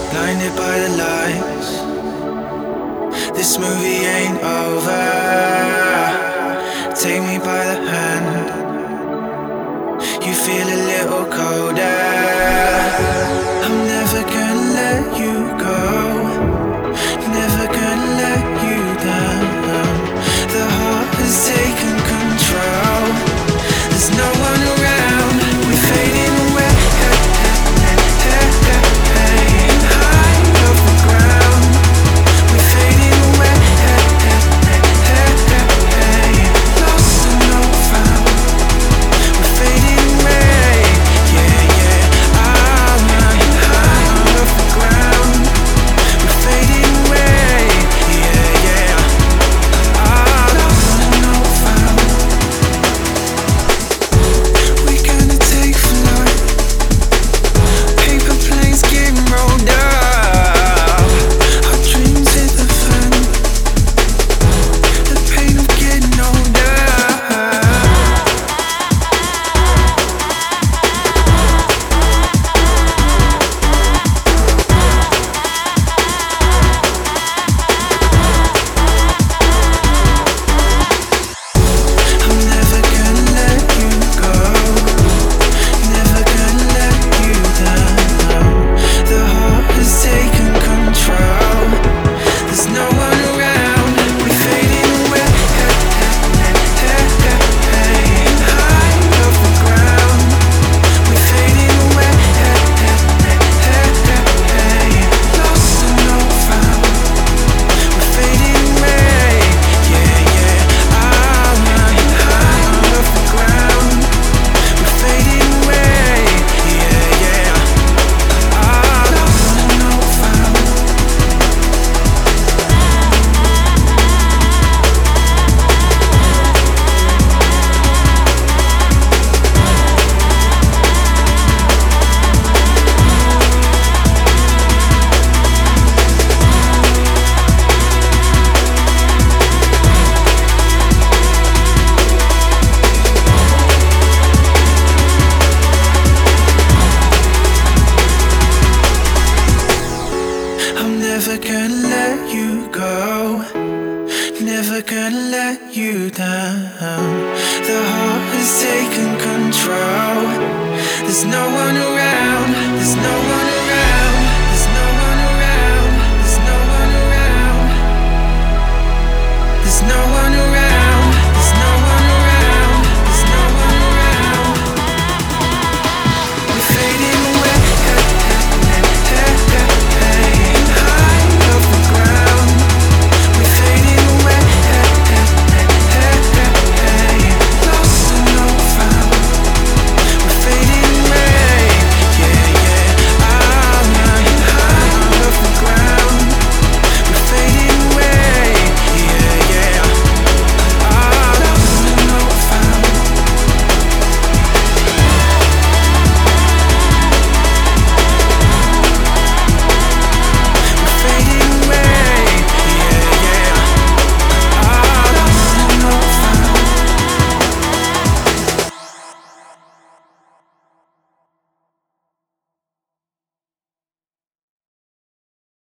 blinded by the lights. This movie ain't over. Take me by the hand. You feel a little colder. I'm never gonna let you go. Never gonna let you down. The heart has taken control. There's no one around. We're fading away. High off the ground. We're fading away. Lost and no found. We're fading away. Yeah, yeah. High off the ground. We're fading away. Yeah, yeah. Lost and no found. We're gonna take flight. Paper planes getting rolled up. Our dreams hit the fan. The pain of getting older. I'm never gonna let you go. Never gonna let you down. The heart has taken control. There's no one around. We're fading away. High off the ground. We're fading away. Lost and no found. We're fading away. Yeah, yeah. High off the ground. We're fading away. Yeah, yeah. Lost and no found. I'm never gonna let you go. Never gonna let you down. The heart has taken control. There's no one around. There's no one